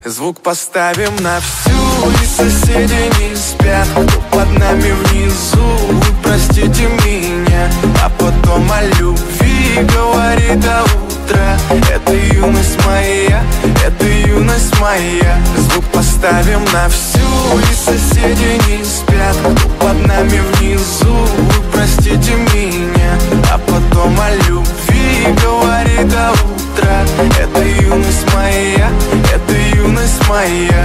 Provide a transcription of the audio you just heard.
Звук поставим на всю, и соседи не спят. Кто под нами внизу, вы простите меня. А потом о любви говорит до утра. Это юность моя, это юность моя. Звук поставим на всю, и соседи не спят. Кто под нами внизу, вы простите меня. А потом о любви говорит до утра. Это юность моя, это юность моя.